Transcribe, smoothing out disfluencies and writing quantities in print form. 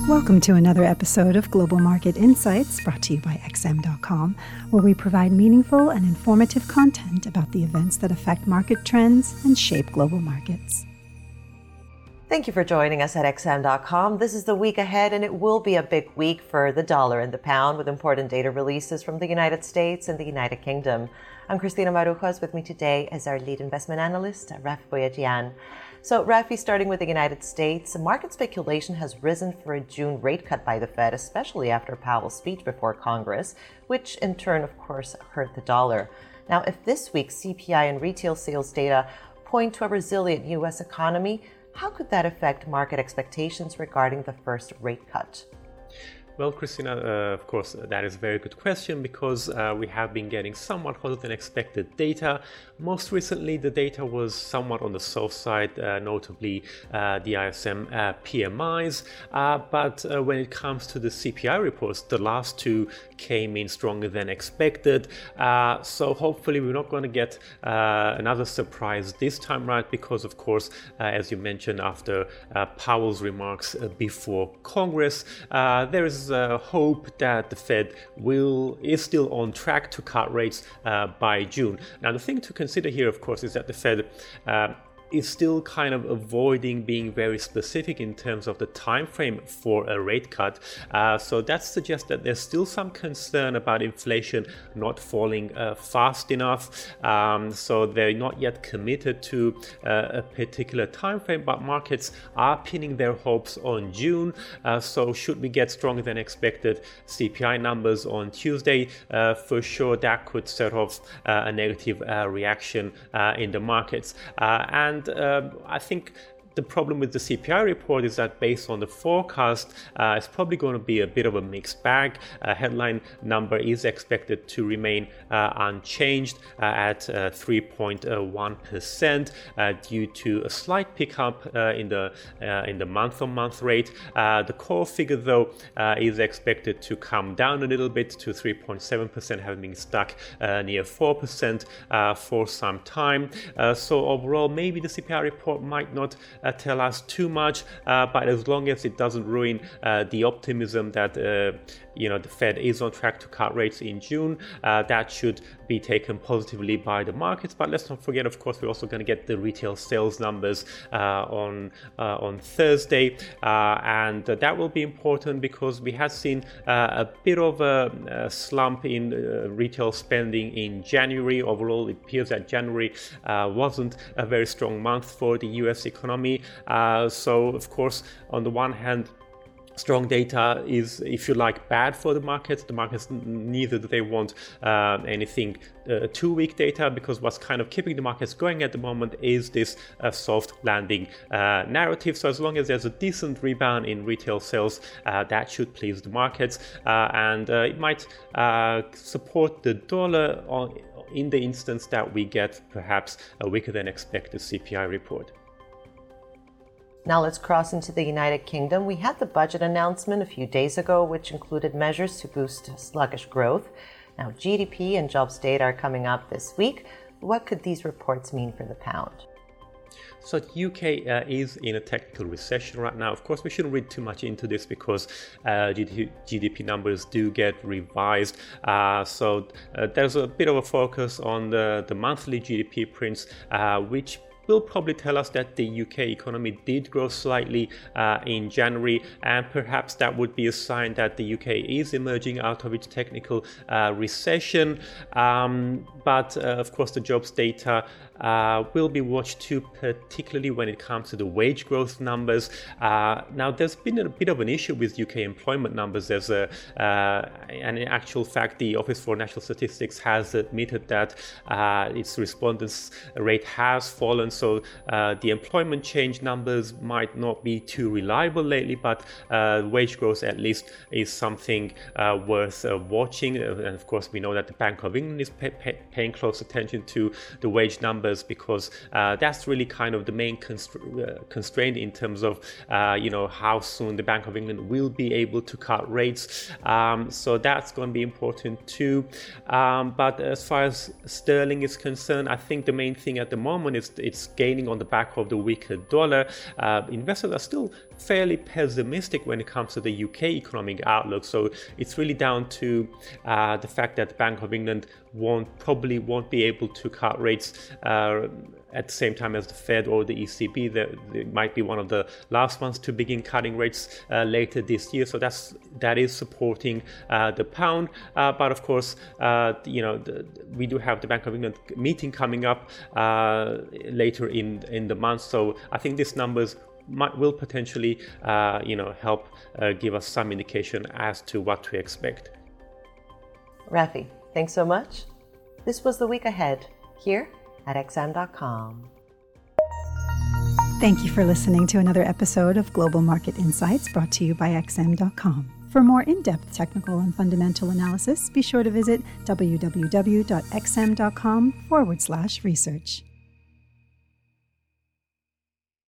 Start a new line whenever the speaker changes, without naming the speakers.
Welcome to another episode of Global Market Insights, brought to you by XM.com, where we provide meaningful and informative content about the events that affect market trends and shape global markets.
Thank you for joining us at XM.com. This is the week ahead, and it will be a big week for the dollar and the pound, with important data releases from the United States and the United Kingdom. I'm Christina Marujos. With me today is our lead investment analyst, Rafi Boyadjian. So, Rafi, starting with the United States, market speculation has risen for a June rate cut by the Fed, especially after Powell's speech before Congress, which in turn, of course, hurt the dollar. Now, if this week's CPI and retail sales data point to a resilient U.S. economy, how could that affect market expectations regarding the first rate cut?
Well, Christina, of course, that is a very good question because we have been getting somewhat hotter than expected data. Most recently, the data was somewhat on the soft side, notably the ISM PMIs. But when it comes to the CPI reports, the last two came in stronger than expected. So hopefully we're not going to get another surprise this time, right? Because, of course, as you mentioned, after Powell's remarks before Congress, there is hope that the Fed is still on track to cut rates by June. Now, the thing to consider here, of course, is that the Fed is still kind of avoiding being very specific in terms of the time frame for a rate cut. So that suggests that there's still some concern about inflation not falling fast enough. So they're not yet committed to a particular time frame, but markets are pinning their hopes on June. So should we get stronger than expected CPI numbers on Tuesday, for sure that could set off a negative reaction in the markets. And I think the problem with the CPI report is that based on the forecast, it's probably going to be a bit of a mixed bag. Headline number is expected to remain unchanged at 3.1% due to a slight pickup in the month-on-month rate. The core figure, though, is expected to come down a little bit to 3.7%, having been stuck near 4% for some time. So overall, maybe the CPI report might not tell us too much, but as long as it doesn't ruin the optimism that the Fed is on track to cut rates in June, that should be taken positively by the markets. But let's not forget, of course, we're also going to get the retail sales numbers on Thursday, and that will be important because we have seen a bit of a slump in retail spending in January. Overall, it appears that January wasn't a very strong month for the US economy. So, of course, on the one hand, strong data is, if you like, bad for the markets. The markets, neither do they want anything too weak data, because what's kind of keeping the markets going at the moment is this soft landing narrative. So as long as there's a decent rebound in retail sales, that should please the markets, and it might support the dollar in the instance that we get perhaps a weaker than expected CPI report.
Now let's cross into the United Kingdom. We had the budget announcement a few days ago, which included measures to boost sluggish growth. Now, GDP and jobs data are coming up this week. What could these reports mean for the pound?
So the UK is in a technical recession right now. Of course, we shouldn't read too much into this because GDP numbers do get revised. So there's a bit of a focus on the monthly GDP prints, which will probably tell us that the UK economy did grow slightly in January, and perhaps that would be a sign that the UK is emerging out of its technical recession. But of course, the jobs data will be watched too, particularly when it comes to the wage growth numbers. Now, there's been a bit of an issue with UK employment numbers. And in actual fact, the Office for National Statistics has admitted that its respondents rate has fallen. So the employment change numbers might not be too reliable lately, but wage growth at least is something worth watching. And of course, we know that the Bank of England is paying close attention to the wage numbers, because that's really kind of the main constraint in terms of how soon the Bank of England will be able to cut rates. So that's going to be important too. But as far as sterling is concerned, I think the main thing at the moment is it's gaining on the back of the weaker dollar. Investors are still fairly pessimistic when it comes to the UK economic outlook. So it's really down to the fact that the Bank of England probably won't be able to cut rates at the same time as the Fed or the ECB. They might be one of the last ones to begin cutting rates later this year. So that is supporting the pound. But of course, we do have the Bank of England meeting coming up later in the month. So I think these numbers will potentially help give us some indication as to what to expect.
Rafi, thanks so much. This was The Week Ahead here at XM.com.
Thank you for listening to another episode of Global Market Insights brought to you by XM.com. For more in-depth technical and fundamental analysis, be sure to visit www.xm.com/research.